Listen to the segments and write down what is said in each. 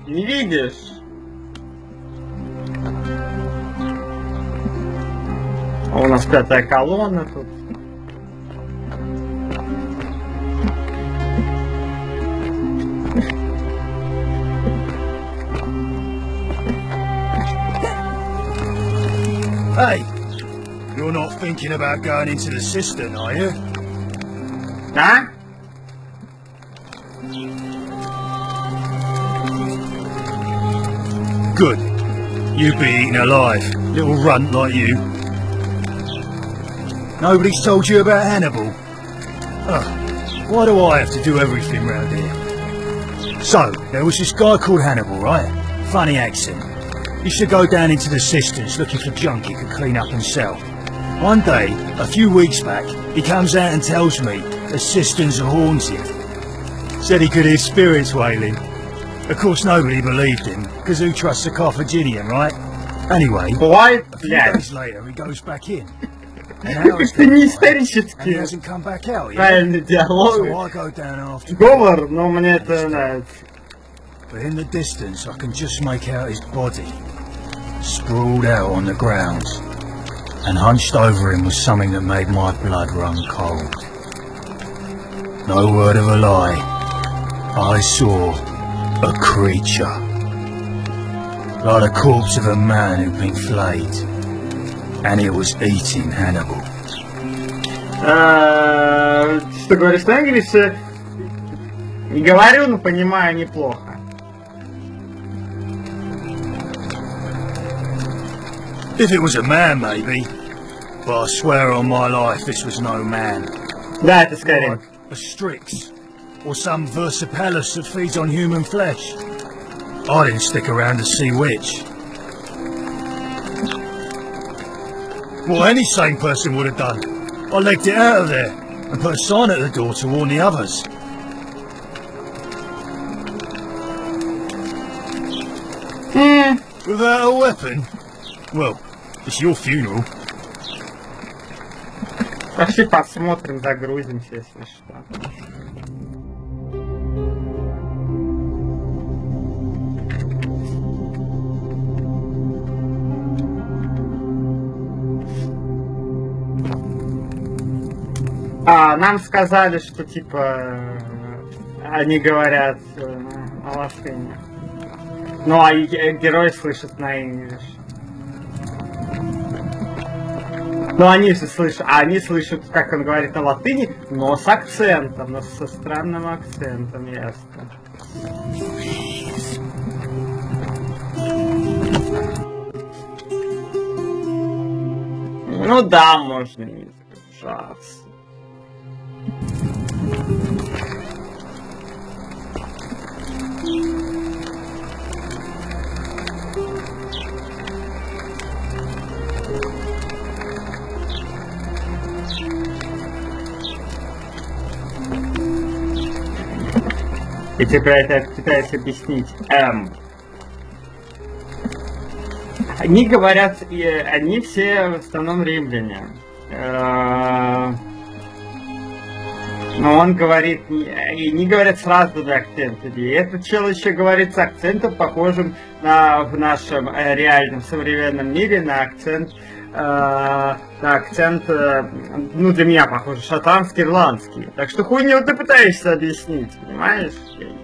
Не видишь? А у нас 5-я колонна тут. Hey, you're not thinking about going into the cistern, are you? Да? Good. You'd be eaten alive, little runt like you. Nobody's told you about Hannibal? Ugh, why do I have to do everything round here? So, there was this guy called Hannibal, right? Funny accent. Used to go down into the cisterns looking for junk he could clean up and sell. One day, a few weeks back, he comes out and tells me the cisterns are haunted. Said he could hear spirits wailing. Of course nobody believed him, because who trusts a Carthaginian, right? Anyway, Бывает, a few блядь. days later he goes back in. An hour's Как-то не gone by, and he исторически hasn't come back out yet. правильный So диалог. I go down after. Говор, но мне это нравится. But in the distance I can just make out his body, sprawled out on the ground. And hunched over him was something that made my blood run cold. No word of a lie. I saw a creature. Like the corpse of a man who'd been flayed. And it was eating Hannibal. Что говоришь на английском? Не говорю, но понимаю неплохо. If it was a man, maybe. But I swear on my life this was no man. Да, это скорее. Like a Strix. Or some Versipalus that feeds on human flesh. I didn't stick around to see which. What any sane person would have done. I legged it out of there and put a sign at the door to warn the others. Without a weapon? Well, it's your funeral. Пошли посмотрим, загрузимся, если что. Нам сказали, что типа они говорят на латыни. Ну а герой слышит на инглиш. Ну они же слышат, они слышат, как он говорит на латыни, но с акцентом, но со странным акцентом, ясно. Ну да, можно не сдержаться. И теперь это пытаюсь объяснить. Они говорят, они все в основном римляне. Но он говорит, и не говорят сразу на акценте. И этот чел еще говорит с акцентом, похожим на в нашем реальном современном мире, на акцент, ну для меня похоже, шотландский, ирландский. Так что хуйню ты пытаешься объяснить, понимаешь?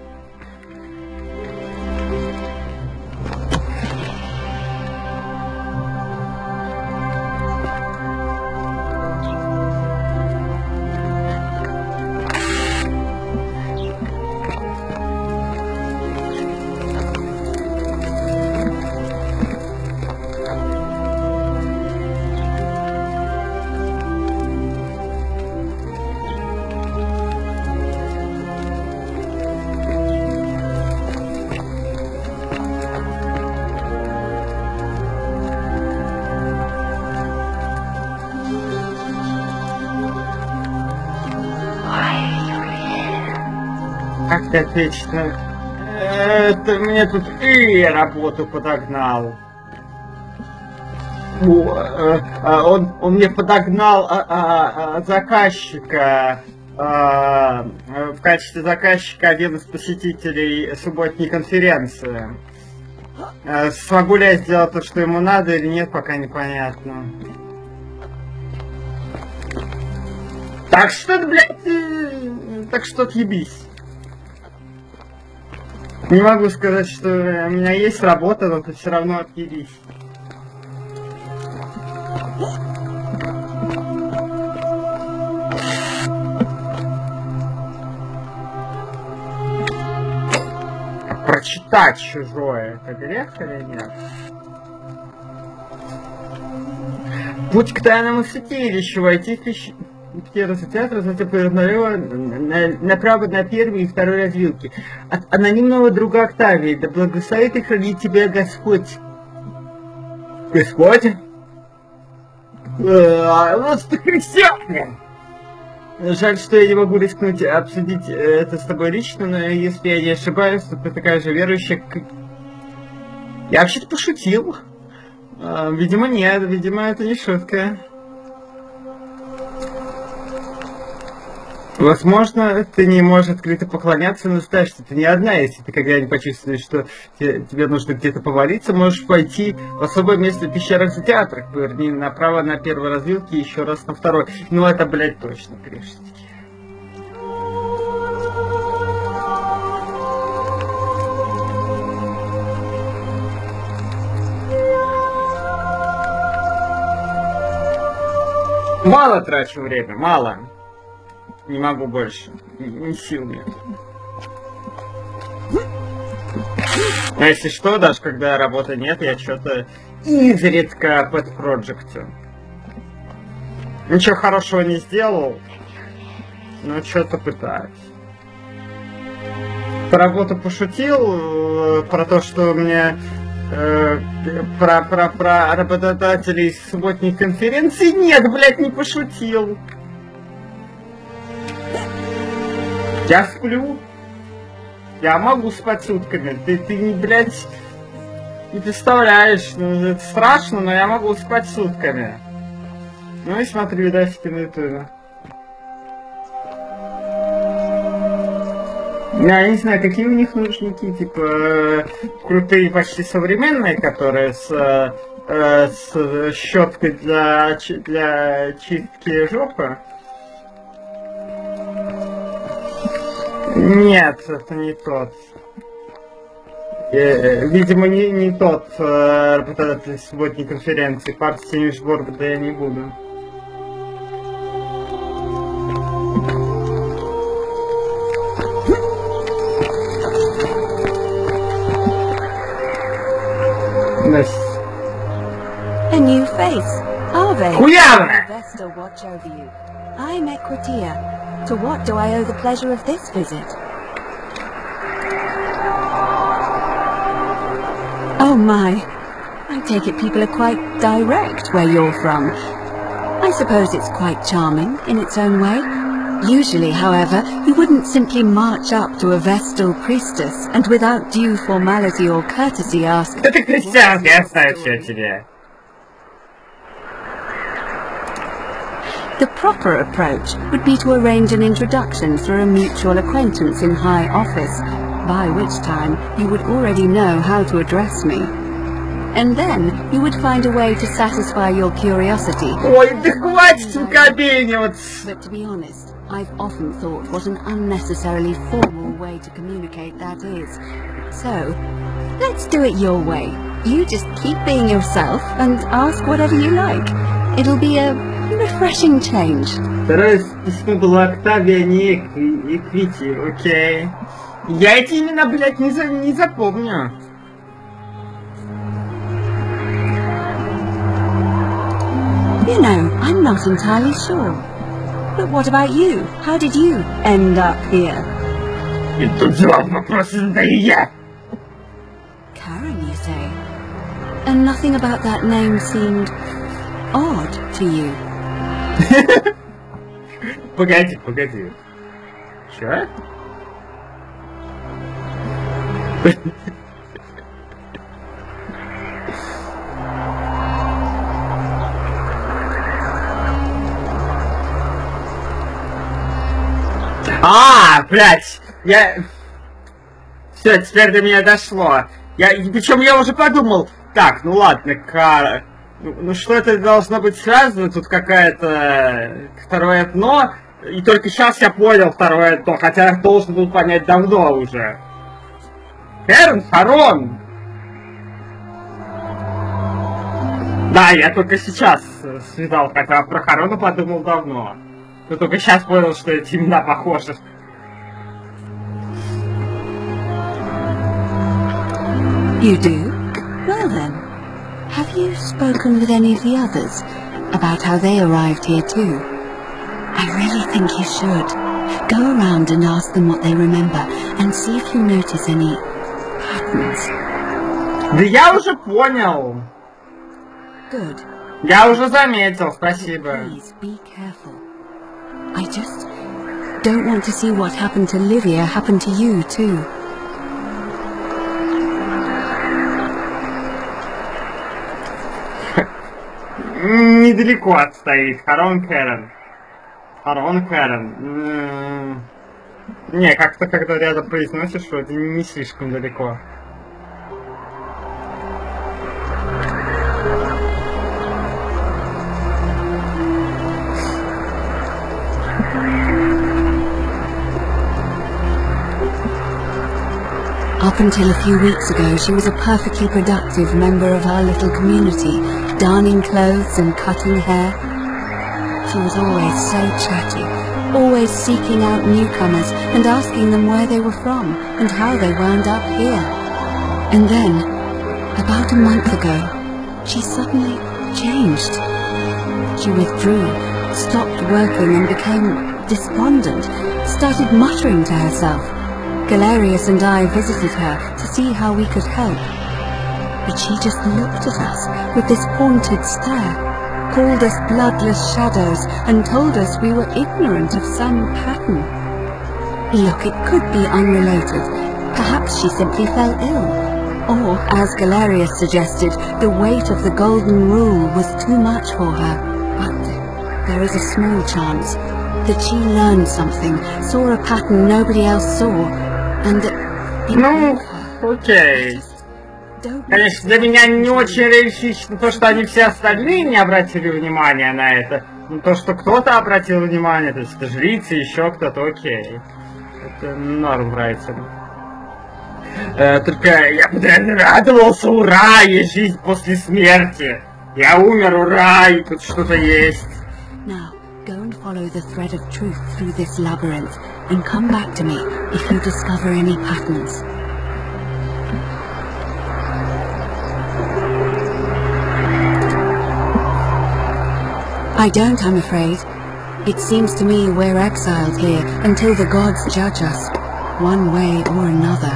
Как ты ответишь на... Это мне тут работу подогнал. Он мне подогнал заказчика в качестве заказчика один из посетителей субботней конференции. Смогу ли я сделать то, что ему надо, или нет, пока непонятно. Так что, блядь, так что отъебись. Не могу сказать, что у меня есть работа, но ты все равно отъебись. Прочитать чужое, это грех или нет? Путь к тайному святилищу, войти в террасу театра, затем направо на первой и второй развилке. От анонимного друга Октавии, да благословит и хранит тебя Господь. Господь? Вот ты христиане! Жаль, что я не могу рискнуть обсудить это с тобой лично, но если я не ошибаюсь, то ты такая же верующая, как... Я вообще-то пошутил. Видимо, нет, видимо, это не шутка. Возможно, ты не можешь открыто поклоняться, но знаешь, что ты не одна. Если ты когда-нибудь почувствуешь, что тебе нужно где-то повалиться, можешь пойти в особое место в пещерах за театрах. Поверни направо на первой развилке и еще раз на второй. Ну это, блядь, точно грешники. Мало трачу время, мало. Не могу больше. Ни сил нет. А если что, даже когда работы нет, я что-то изредка под проекту. Ничего хорошего не сделал, но что-то пытаюсь. Про работу пошутил, про то, что мне про работодателей субботней конференции. Нет, блядь, не пошутил. Я сплю. Я могу спать сутками. Ты не, блядь, не представляешь. Ну, это страшно, но я могу спать сутками. Ну и смотри видосики на ютубе. Я не знаю, какие у них нужники, типа крутые, почти современные, которые с щеткой для чистки жопы. Нет, это не тот. Видимо, не тот работодатель субботней конференции. Партии Ньюсборга, да я не буду. A new face. Ave. Хуявна! Vesta watch over you. I'm Equitia. To what do I owe the pleasure of this visit? Oh my. I take it people are quite direct where you're from. I suppose it's quite charming in its own way. Usually, however, you wouldn't simply march up to a Vestal priestess and without due formality or courtesy ask... Это христианский, я знаю все о тебе. The proper approach would be to arrange an introduction through a mutual acquaintance in high office, by which time you would already know how to address me. And then you would find a way to satisfy your curiosity. Ой, да хватит выкобениваться! But to be honest, I've often thought what an unnecessarily formal way to communicate that is. So, let's do it your way. You just keep being yourself and ask whatever you like. It'll be a refreshing change. Второе письмо было Октавия, не Эквити, окей. Я эти имена, блядь, не запомню. You know, I'm not entirely sure. But what about you? How did you end up here? И тут же вопрос задаю я. Karen, you say? And nothing about that name seemed odd to you? Погоди. Чё? Блядь, Все, теперь до меня дошло. Причем я уже подумал, так, ну ладно, ну что это должно быть связано, тут какая-то второе дно, и только сейчас я понял второе дно, хотя я должен был понять давно уже. Эрн, Харон! Да, я только сейчас свидал, хотя про Харона подумал давно. Но только сейчас понял, что эти имена похожи. You do? Well then, have you spoken with any of the others about how they arrived here too? I really think you should. Go around and ask them what they remember, and see if you notice any patterns. Да я уже понял. Good. Я уже заметил, спасибо. Please be careful. I just don't want to see what happened to Livia happen to you too. Недалеко отстоит. Харон Кэрон. Харон Кэрон. Не, как-то когда рядом произносишь, что это не слишком далеко. Up until a few weeks ago, she was a perfectly productive member of our little community, darning clothes and cutting hair. She was always so chatty, always seeking out newcomers and asking them where they were from and how they wound up here. And then, about a month ago, she suddenly changed. She withdrew, stopped working and became despondent, started muttering to herself. Galerius and I visited her to see how we could help. But she just looked at us with this haunted stare, called us bloodless shadows, and told us we were ignorant of some pattern. Look, it could be unrelated. Perhaps she simply fell ill. Or, as Galerius suggested, the weight of the golden rule was too much for her. But there is a small chance that she learned something, saw a pattern nobody else saw, and Ну, окей. Конечно, для меня не очень реалистично то, что они все остальные не обратили внимания на это. Но то, что кто-то обратил внимание, то есть это жрицы, еще кто-то, окей. Это норм нравится. Только я бы, наверное, радовался, ура, есть жизнь после смерти. Я умер, ура, и тут что-то есть. Now, go and follow the thread of truth through this labyrinth, and come back to me if you discover any patterns. I don't, I'm afraid. It seems to me we're exiled here until the gods judge us, one way or another.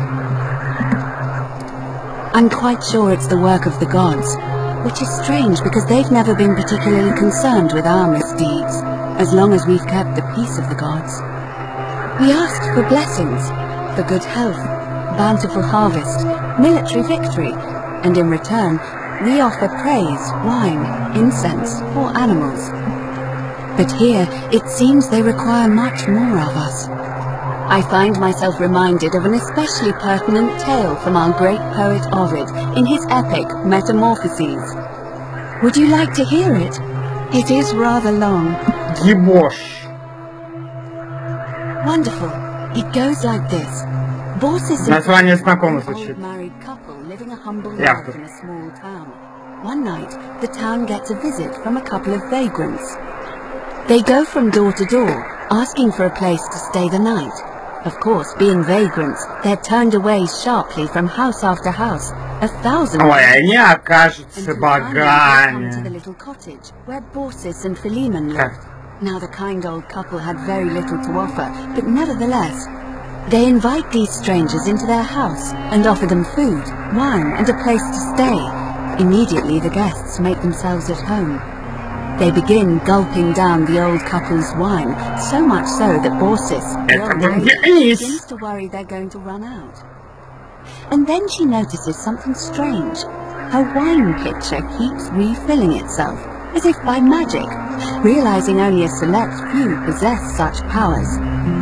I'm quite sure it's the work of the gods, which is strange because they've never been particularly concerned with our misdeeds, as long as we've kept the peace of the gods. We asked for blessings, for good health, bountiful harvest, military victory, and in return, we offer praise, wine, incense, or animals. But here, it seems they require much more of us. I find myself reminded of an especially pertinent tale from our great poet Ovid in his epic Metamorphoses. Would you like to hear it? It is rather long. Ебошь. Wonderful. It goes like this. Baucis Название знакомо an звучит. old married couple living a humble Yeah. life in a small town. One night, the town gets a visit from a couple of vagrants. They go from door to door, asking for a place to stay the night. Of course, being vagrants, they're turned away sharply from house after house, 1,000 Ой, они окажутся until finally they come to the богами. little cottage where Baucis and Philemon Как? lived. Now the kind old couple had very little to offer, but nevertheless, they invite these strangers into their house and offer them food, wine, and a place to stay. Immediately the guests make themselves at home. They begin gulping down the old couple's wine, so much so that Baucis, the Это old lady, Денис. begins to worry they're going to run out. And then she notices something strange. Her wine pitcher keeps refilling itself, as if by magic, realizing only a select few possess such powers.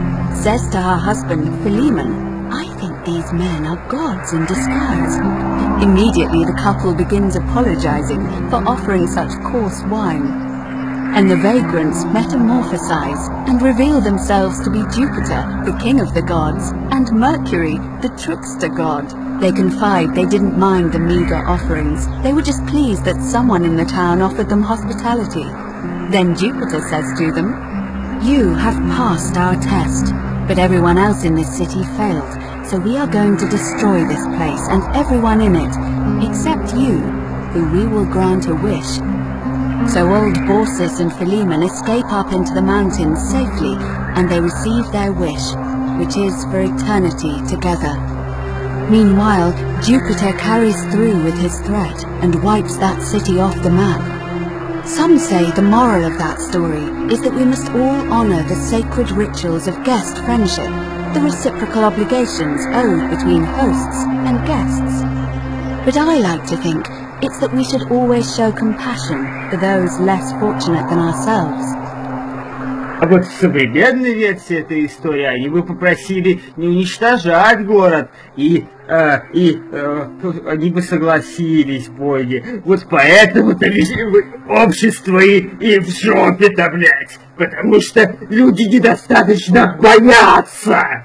says to her husband, Philemon, I think these men are gods in disguise. Immediately the couple begins apologizing for offering such coarse wine. And the vagrants metamorphosize and reveal themselves to be Jupiter, the king of the gods, and Mercury, the trickster god. They confide they didn't mind the meager offerings. They were just pleased that someone in the town offered them hospitality. Then Jupiter says to them, You have passed our test, but everyone else in this city failed, so we are going to destroy this place and everyone in it, except you, who we will grant a wish. So old Baucis and Philemon escape up into the mountains safely, and they receive their wish, which is for eternity together. Meanwhile, Jupiter carries through with his threat and wipes that city off the map. Some say the moral of that story is that we must all honor the sacred rituals of guest friendship, the reciprocal obligations owed between hosts and guests. But I like to think it's that we should always show compassion for those less fortunate than ourselves. А вот в современной версии этой истории они бы попросили не уничтожать город, и они бы согласились, боги. Вот поэтому-то общество и в жопе-то, блядь, потому что люди недостаточно боятся.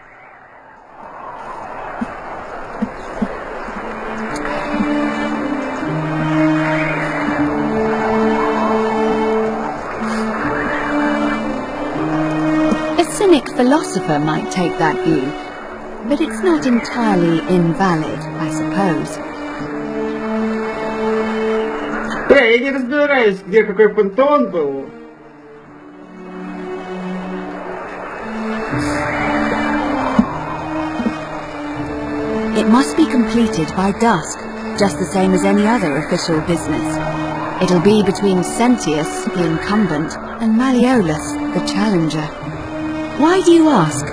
A cynic philosopher might take that view, but it's not entirely invalid, I suppose. Я не разбираюсь, где какой пантеон был. It must be completed by dusk, just the same as any other official business. It'll be between Sentius, the incumbent, and Malleolus, the challenger. Why do you ask?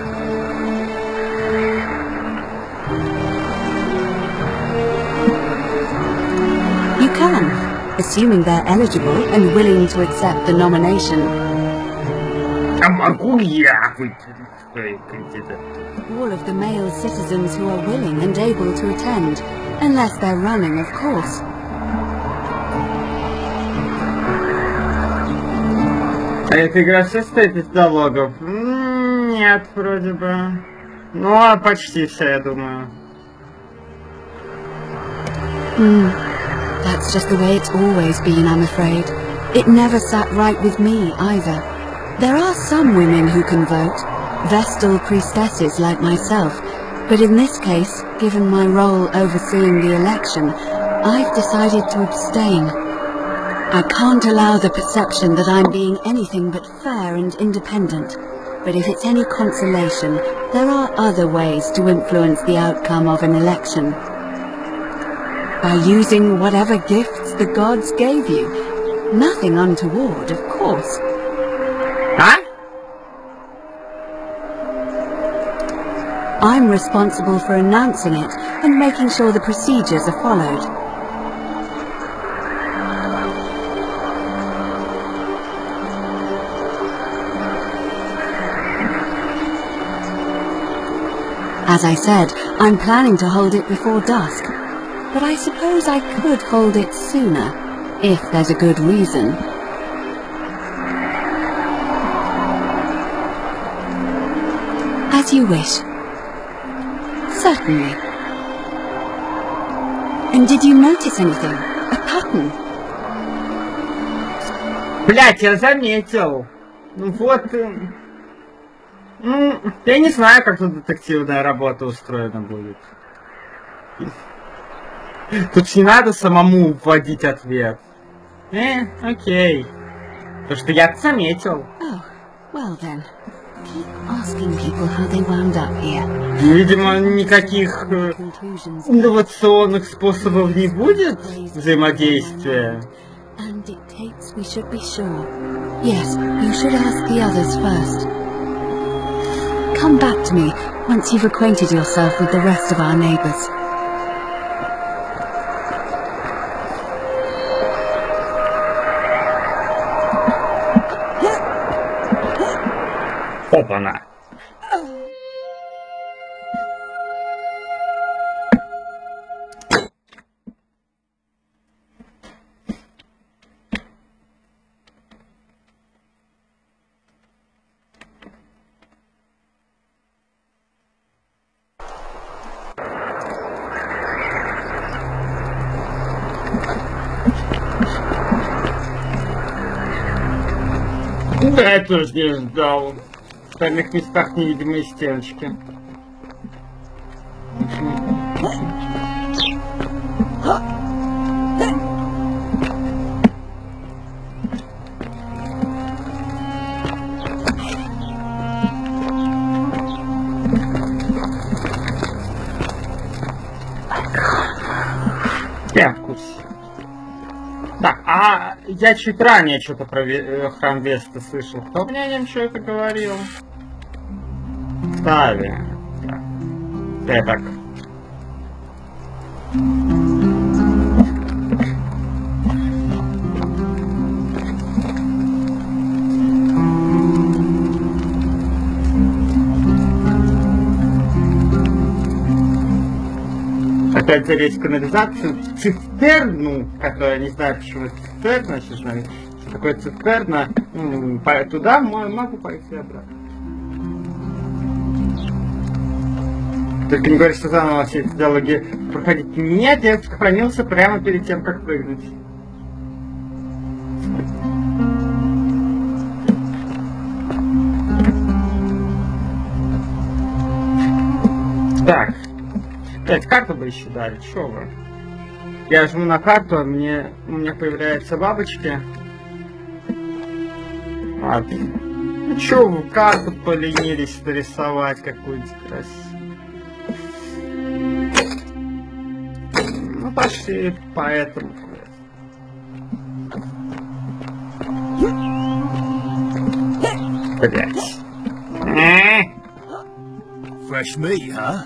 You can, assuming they're eligible and willing to accept the nomination. А могу я быть кандидатом? All of the male citizens who are willing and able to attend, unless they're running, of course. А эта игра состоит из диалогов? Нет, вроде бы. Ну, а почти все, я думаю. That's just the way it's always been, I'm afraid. It never sat right with me, either. There are some women who can vote, Vestal priestesses like myself, but in this case, given my role overseeing the election, I've decided to abstain. I can't allow the perception that I'm being anything but fair and independent. But if it's any consolation, there are other ways to influence the outcome of an election. By using whatever gifts the gods gave you. Nothing untoward, of course. А? I'm responsible for announcing it and making sure the procedures are followed. As I said, I'm planning to hold it before dusk, but I suppose I could hold it sooner, if there's a good reason. As you wish. Certainly. And did you notice anything? A pattern? Блять, я заметил. Ну вот... Ну, я не знаю, как тут детективная работа устроена будет. Тут не надо самому вводить ответ. Окей. Потому что я заметил. Oh, well then. Keep asking people how they wound up here. Видимо, никаких инновационных способов не будет взаимодействия. And dictates we should be sure. Yes, you should ask the others first. Come back to me once you've acquainted yourself with the rest of our neighbors. Опа-на. Да, я тоже не ждал. В остальных местах невидимые стеночки. Я в курсе. Так, а я чуть ранее что-то про храм Веста слышал. Кто мне о нем что это говорил? Тави. Я так. Опять залезть в канализацию, цистерну, которая, не знаю, почему это цистерна, сейчас знаю, что такое цистерна, туда могу пойти обратно. Только не говори, что заново все эти диалоги проходить. Нет, я сохранился прямо перед тем, как прыгнуть. Так. Блять, карту бы еще дали, чё вы? Я жму на карту, а у меня появляются бабочки. Ладно. Ну чё вы карту поленились нарисовать какую-нибудь красивую? Ну пошли по этому. Блять. Fresh meat, huh?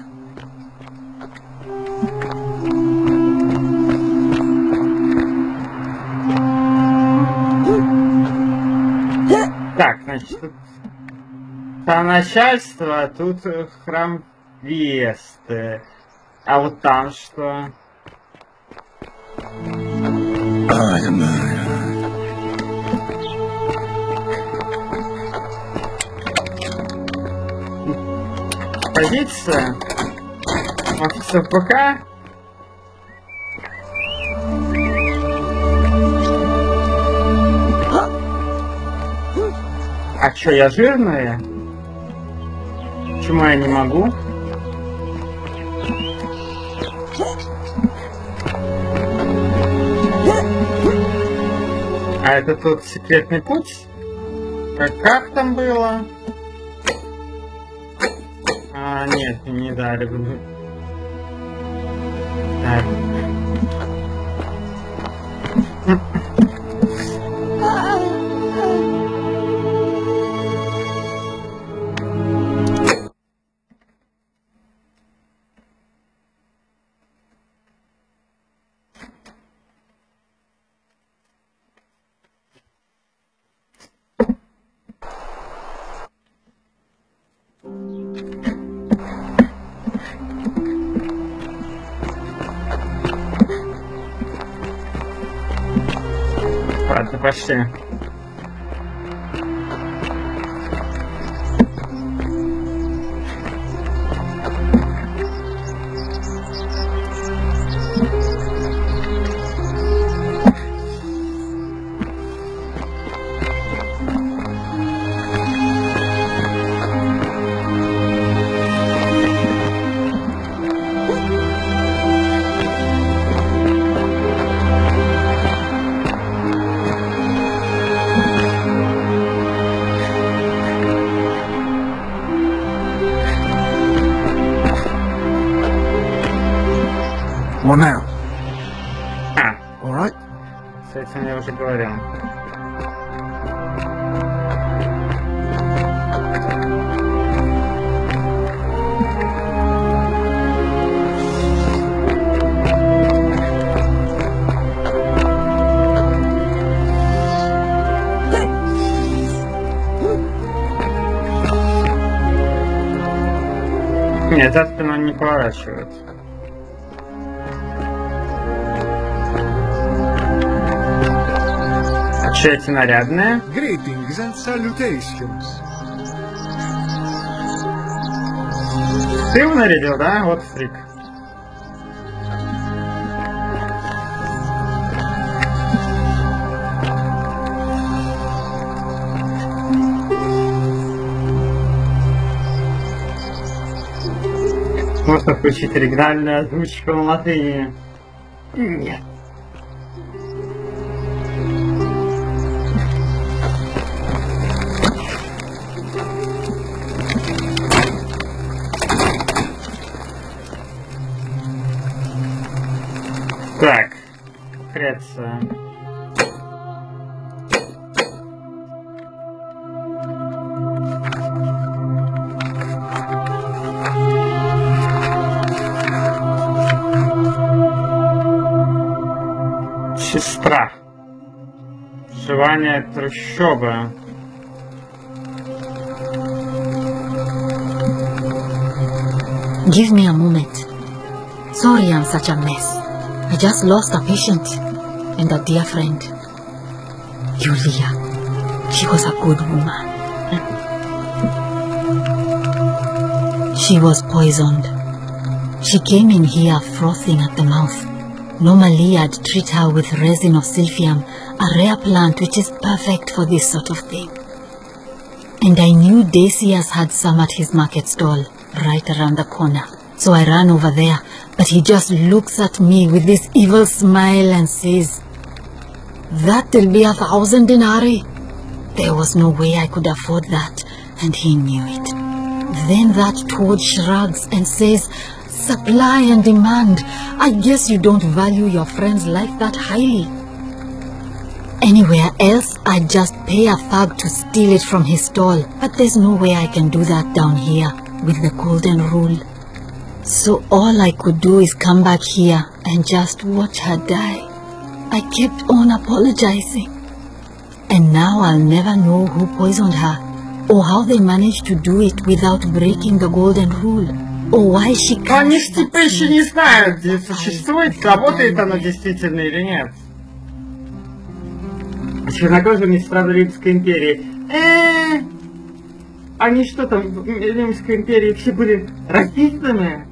Так, значит, тут начальство, а тут храм Весты. А вот там что? Позиция офисов ПК. А чё, я жирная? Почему я не могу? А это тот секретный путь? Как там было? А, нет, не дали. Так. Ладно, пошли. What now? А, All right? с этим я уже говорил. Нет, за спину не поворачивается. А что эти нарядные? Greetings and salutations. Ты его нарядил, да? Вот фрик. Включить оригинальную озвучку на латыни. Нет. Так, Греция. Сестра. Сживание трущобы. Give me a moment. Sorry I'm such a mess. I just lost a patient and a dear friend. Julia. She was a good woman. She was poisoned. She came in here frothing at the mouth. Normally I'd treat her with resin of silphium, a rare plant which is perfect for this sort of thing. And I knew Decius had some at his market stall, right around the corner. So I ran over there, but he just looks at me with this evil smile and says, "That'll be 1,000 denarii." There was no way I could afford that, and he knew it. Then that toad shrugs and says, "Supply and demand. I guess you don't value your friend's life that highly." Anywhere else, I'd just pay a thug to steal it from his stall, but there's no way I can do that down here with the golden rule. So all I could do is come back here and just watch her die. I kept on apologizing. And now I'll never know who poisoned her, or how they managed to do it without breaking the golden rule, or why she Но can't... они ж типа еще не знают, где существует, работает оно действительно или нет. Чернокожие мистера Римской империи. Они что там в Римской империи все были расистами?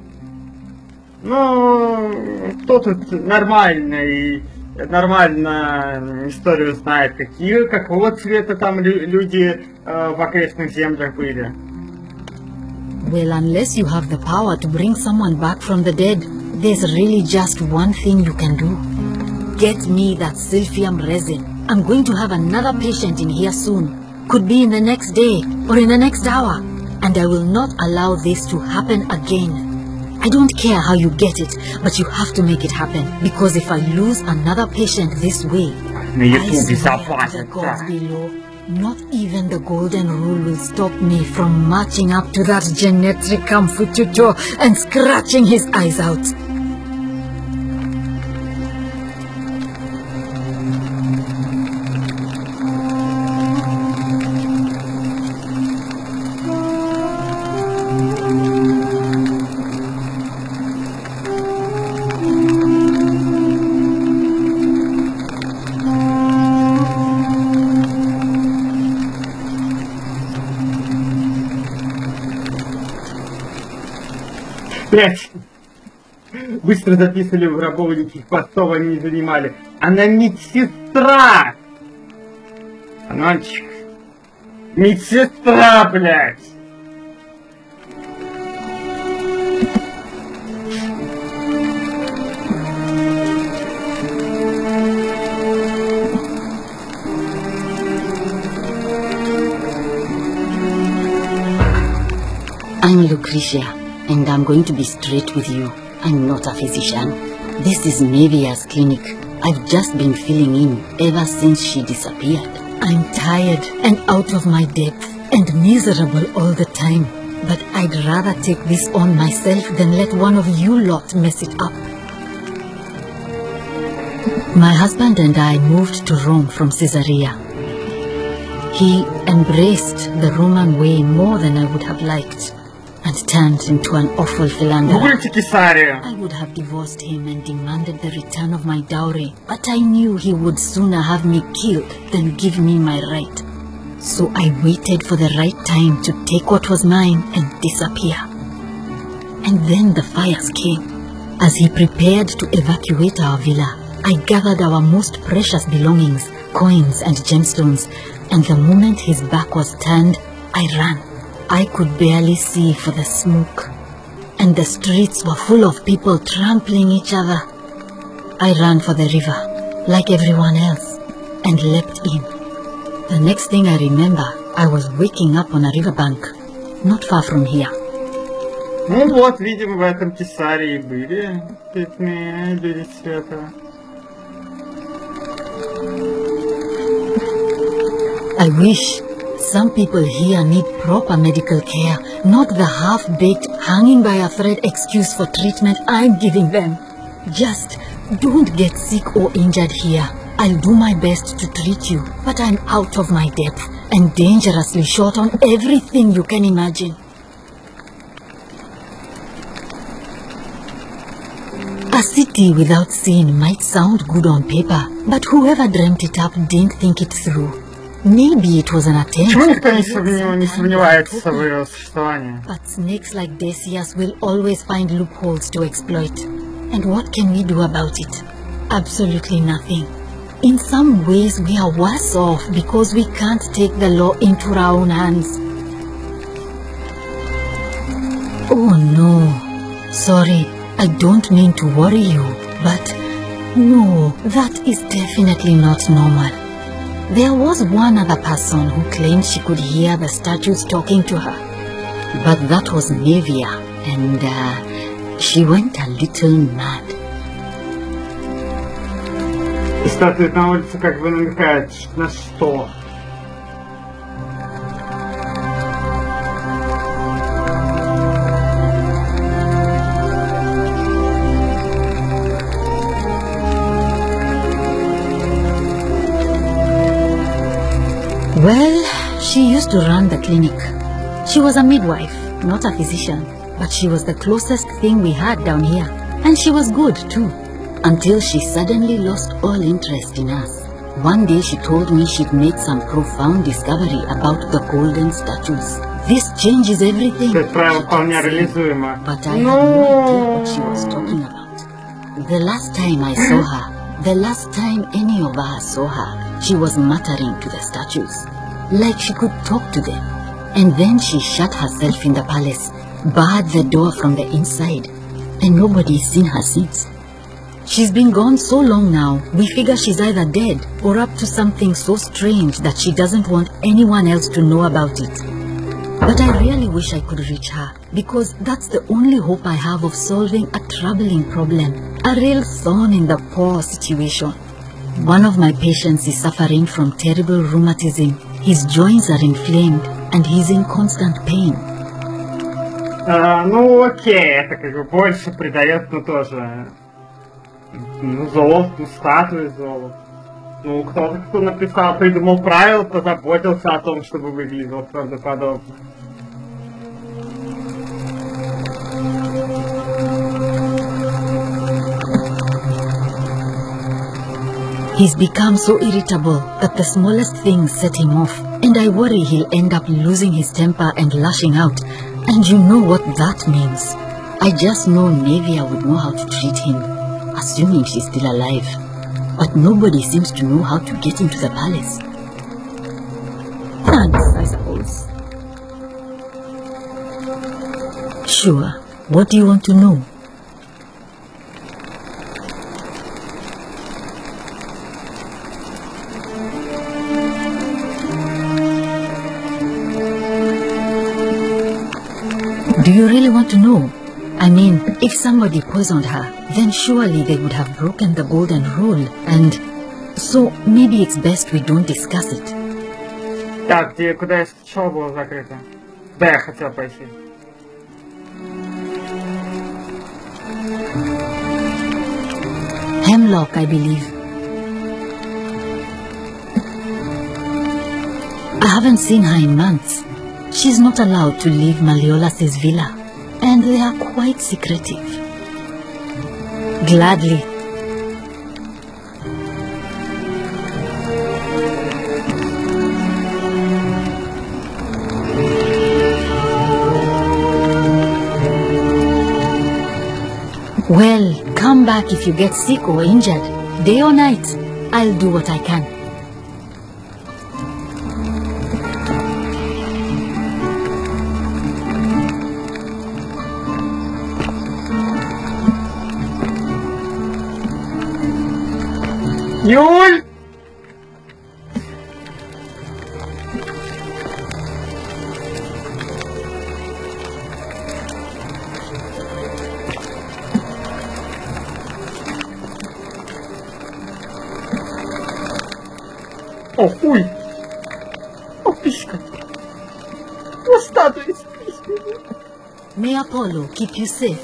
Ну, кто тут нормально историю знает, какого цвета там люди в окрестных землях были? Well, unless you have the power to bring someone back from the dead, there's really just one thing you can do. Get me that silphium resin. I'm going to have another patient in here soon. Could be in the next day or in the next hour. And I will not allow this to happen again. I don't care how you get it, but you have to make it happen. Because if I lose another patient this way, I swear to the gods below, not even the golden rule will stop me from marching up to that Genetricum Fututo and scratching his eyes out. Блять! Быстро записывали в рабовники, хвостов они не занимали. Она медсестра! Анончик. Медсестра, блять! I'm Lucretia, and I'm going to be straight with you. I'm not a physician. This is Nevia's clinic. I've just been filling in ever since she disappeared. I'm tired and out of my depth and miserable all the time. But I'd rather take this on myself than let one of you lot mess it up. My husband and I moved to Rome from Caesarea. He embraced the Roman way more than I would have liked, and turned into an awful philanderer. I would have divorced him and demanded the return of my dowry, but I knew he would sooner have me killed than give me my right. So I waited for the right time to take what was mine and disappear. And then the fires came. As he prepared to evacuate our villa, I gathered our most precious belongings, coins and gemstones, and the moment his back was turned, I ran. I could barely see for the smoke. and the streets were full of people trampling each other. I ran for the river, like everyone else, and leapt in. The next thing I remember, I was waking up on a riverbank, not far from here. Ну вот, видимо, в этом Кесарии были цветные люди света. I wish some people here need proper medical care, not the half-baked, hanging by a thread excuse for treatment I'm giving them. Just don't get sick or injured here. I'll do my best to treat you, but I'm out of my depth and dangerously short on everything you can imagine. A city without sin might sound good on paper, but whoever dreamt it up didn't think it through. Maybe it was an attempt. Почему никто не сомневается в его существовании? But snakes like Decius will always find loopholes to exploit. And what can we do about it? Absolutely nothing. In some ways, we are worse off because we can't take the law into our own hands. Oh no. Sorry, I don't mean to worry you, but no, that is definitely not normal. There was one other person who claimed she could hear the statues talking to her. But that was Nevia, and she went a little mad. И статуя на улице как бы намекает на что? Well, she used to run the clinic. She was a midwife, not a physician, but she was the closest thing we had down here. And she was good too, until she suddenly lost all interest in us. One day she told me she'd made some profound discovery about the golden statues. This changes everything. Это правило вполне реализуемо. But I had no idea what she was talking about. The last time I saw her, the last time any of us saw her, she was muttering to the statues, like she could talk to them. And then she shut herself in the palace, barred the door from the inside, and nobody's seen her since. She's been gone so long now, we figure she's either dead or up to something so strange that she doesn't want anyone else to know about it. But I really wish I could reach her, because that's the only hope I have of solving a troubling problem, a real thorn in the paw situation. One of my patients is suffering from terrible rheumatism. His joints are inflamed and he's in constant pain. Ну окей, это как бы больше придает, ну тоже, ну золоту, статуи золота. Ну кто-то, кто написал, придумал правила, позаботился о том, чтобы выглядело правдоподобно. He's become so irritable that the smallest things set him off, and I worry he'll end up losing his temper and lashing out, and you know what that means. I just know Nevia would know how to treat him, assuming she's still alive. But nobody seems to know how to get into the palace. Thanks, I suppose. Sure. What do you want to know? Do you really want to know? I mean, if somebody poisoned her, then surely they would have broken the golden rule, and so maybe it's best we don't discuss it. Так, где, куда я шел, было закрыто? Да, я хотел пойти. Hemlock, I believe. I haven't seen her in months. She's not allowed to leave Malleolus' villa, and they are quite secretive. Gladly. Well, come back if you get sick or injured. Day or night, I'll do what I can. Юль! О, хуй! О, писька! О, статуя с писькой! May Apollo keep you safe.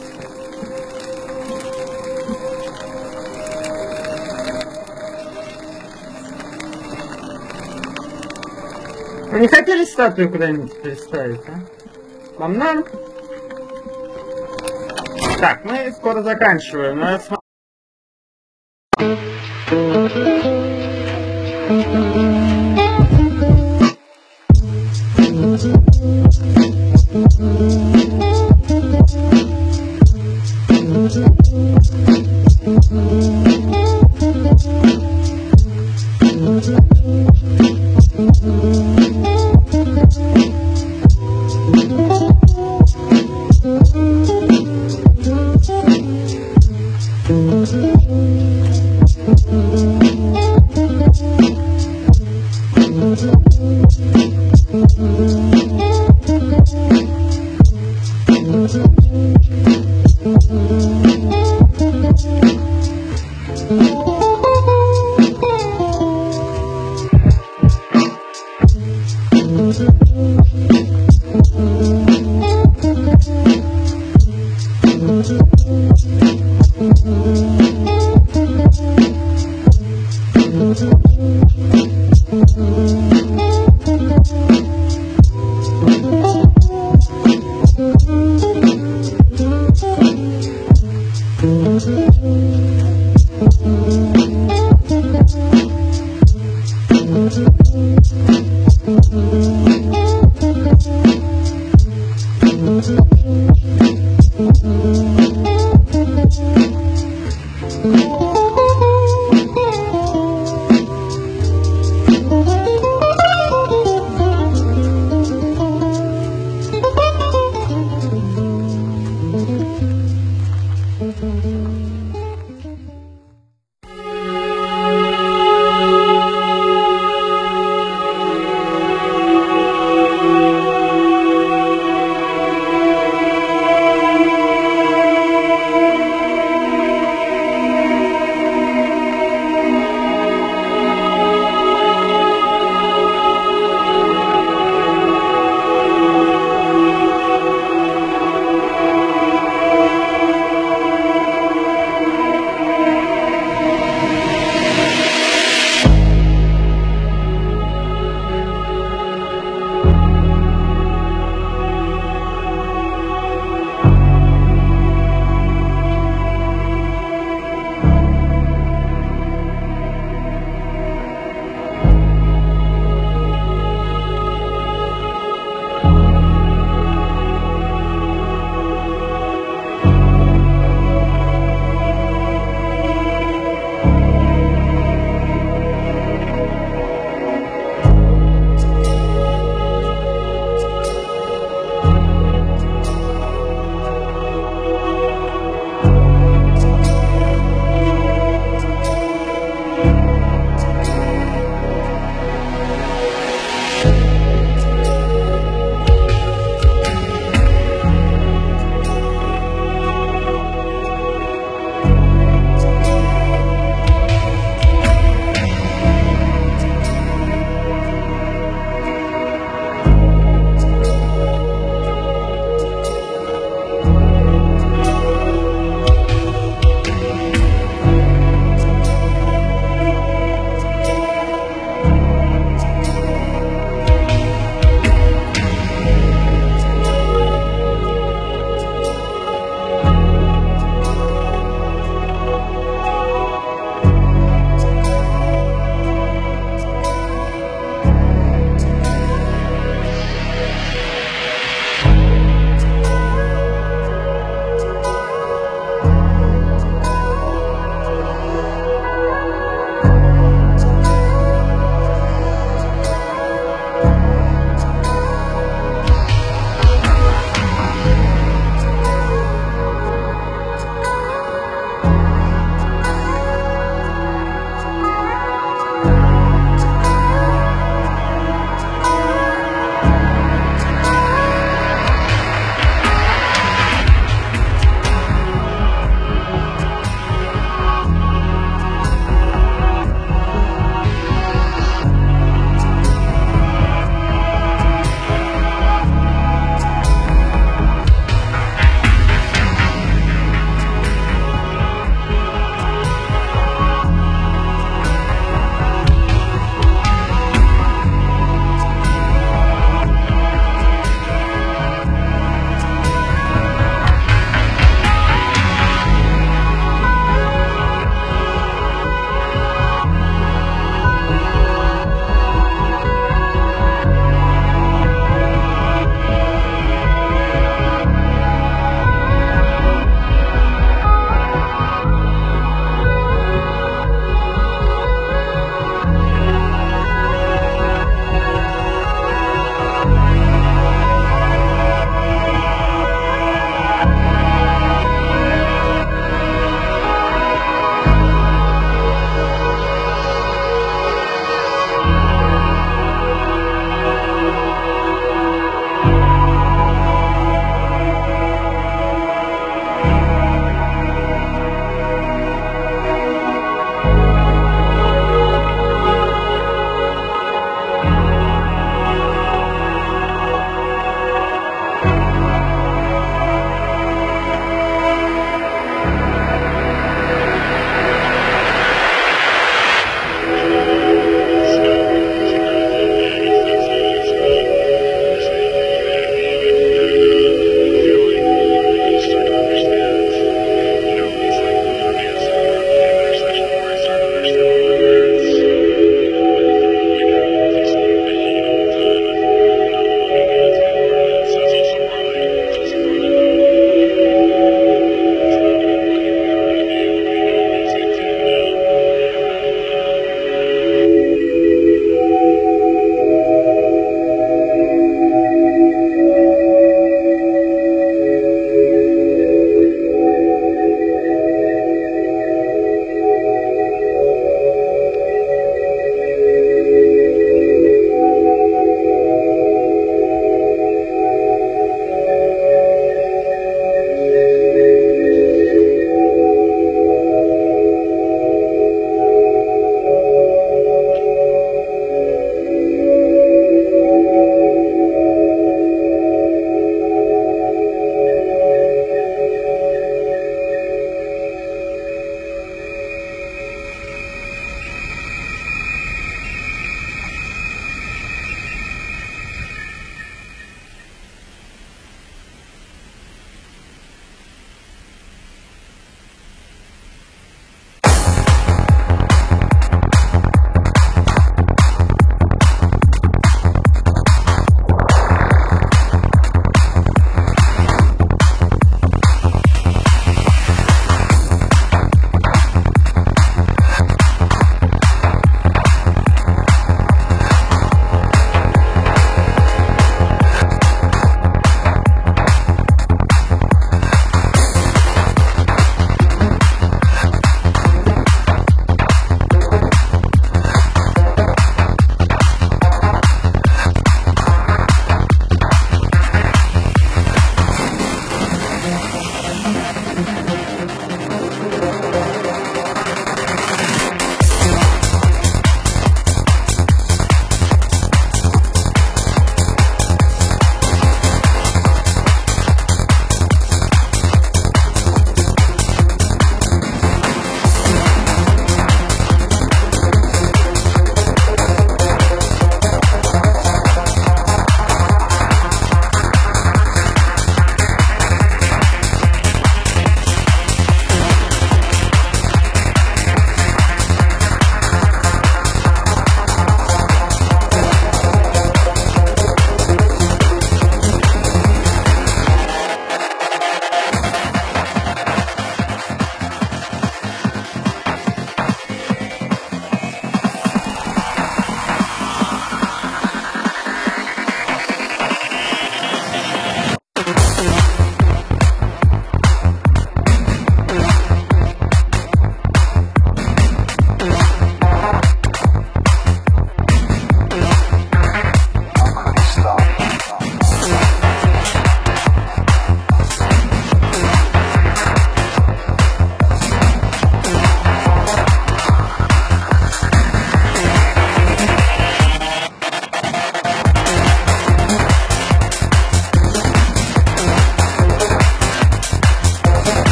Вы не хотели статую куда-нибудь переставить, а? Вам надо? Так, мы скоро заканчиваем. Надо Thank you.